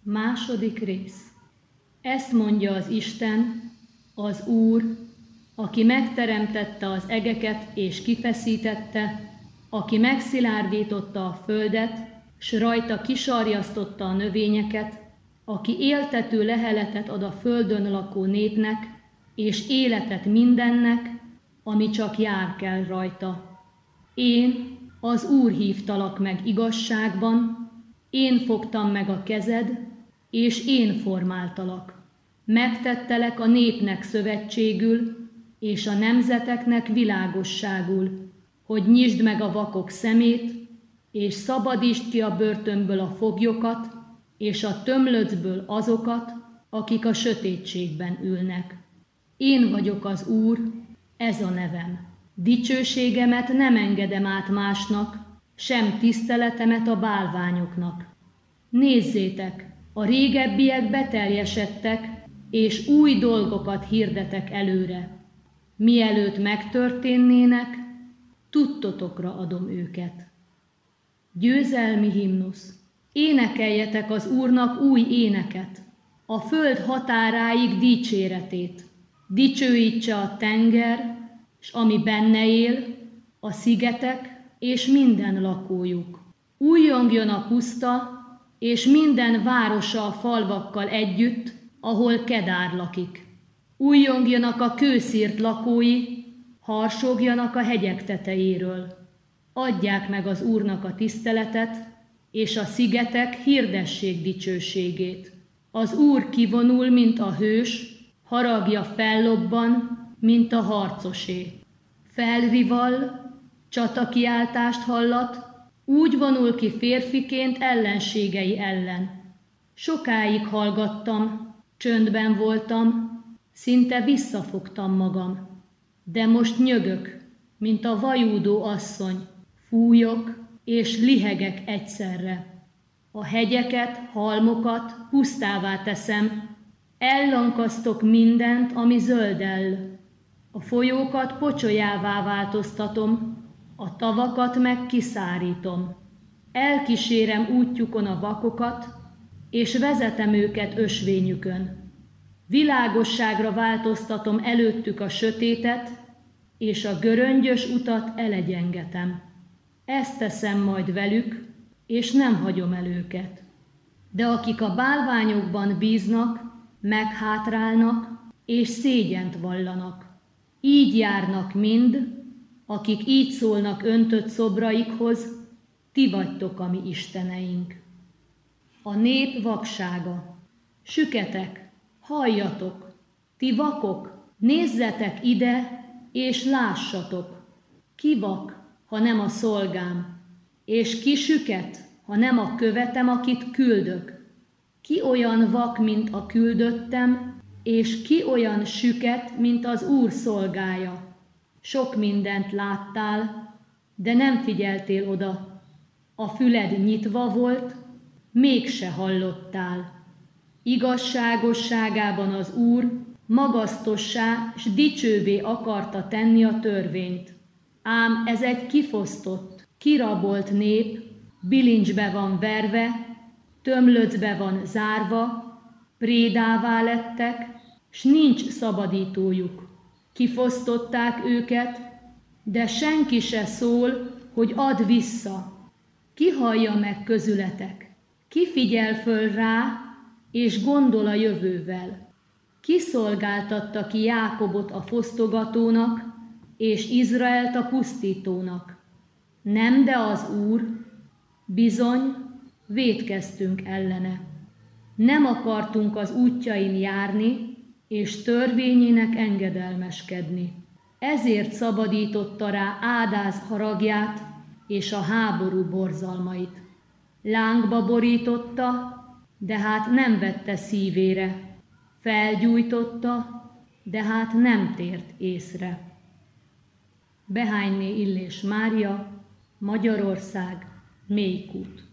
Második rész. Ezt mondja az Isten, az Úr, aki megteremtette az egeket és kifeszítette, aki megszilárdította a földet, s rajta kisarjasztotta a növényeket, aki éltető leheletet ad a földön lakó népnek, és életet mindennek, ami csak jár kell rajta. Én, az Úr hívtalak meg igazságban, én fogtam meg a kezed, és én formáltalak. Megtettelek a népnek szövetségül, és a nemzeteknek világosságul, hogy nyisd meg a vakok szemét, és szabadítsd ki a börtönből a foglyokat, és a tömlöcből azokat, akik a sötétségben ülnek. Én vagyok az Úr, ez a nevem. Dicsőségemet nem engedem át másnak, sem tiszteletemet a bálványoknak. Nézzétek, a régebbiek beteljesedtek, és új dolgokat hirdetek előre. Mielőtt megtörténnének, tudtotokra adom őket. Győzelmi himnusz. Énekeljetek az Úrnak új éneket, a föld határáig dicséretét. Dicsőítse a tenger, s ami benne él, a szigetek és minden lakójuk. Újjongjon a puszta, és minden városa a falvakkal együtt, ahol Kedár lakik. Újjongjanak a kőszírt lakói, harsogjanak a hegyek tetejéről. Adják meg az Úrnak a tiszteletet, és a szigetek hirdessék dicsőségét. Az Úr kivonul, mint a hős, haragja fellobban, mint a harcosé. Felrival, csatakiáltást hallat, úgy vonul ki férfiként ellenségei ellen. Sokáig hallgattam, csöndben voltam, szinte visszafogtam magam. De most nyögök, mint a vajúdó asszony, fújok és lihegek egyszerre. A hegyeket, halmokat pusztává teszem, ellankasztok mindent, ami zöldell. A folyókat pocsolyává változtatom, a tavakat meg kiszárítom. Elkísérem útjukon a vakokat, és vezetem őket ösvényükön. Világosságra változtatom előttük a sötétet, és a göröngyös utat elegyengetem. Ezt teszem majd velük, és nem hagyom el őket. De akik a bálványokban bíznak, meghátrálnak, és szégyent vallanak. Így járnak mind, akik így szólnak öntött szobraikhoz, ti vagytok a mi isteneink. A nép vaksága. Süketek, halljatok, ti vakok, nézzetek ide, és lássatok. Ki vak, ha nem a szolgám, és ki süket, ha nem a követem, akit küldök. Ki olyan vak, mint a küldöttem, és ki olyan süket, mint az Úr szolgája. Sok mindent láttál, de nem figyeltél oda. A füled nyitva volt, mégse hallottál. Igazságosságában az Úr magasztossá s dicsővé akarta tenni a törvényt. Ám ez egy kifosztott, kirabolt nép, bilincsbe van verve, tömlöcbe van zárva, prédává lettek, s nincs szabadítójuk. Kifosztották őket, de senki se szól, hogy add vissza. Ki hallja meg közületek? Ki figyel föl rá, és gondol a jövővel? Ki szolgáltatta ki Jákobot a fosztogatónak, és Izraelt a pusztítónak? Nem, de az Úr, bizony, vétkeztünk ellene. Nem akartunk az útjain járni, és törvényének engedelmeskedni. Ezért szabadította rá Ádáz haragját és a háború borzalmait. Lángba borította, de hát nem vette szívére. Felgyújtotta, de hát nem tért észre. Behányné Illés Mária, Magyarország, Mélykút.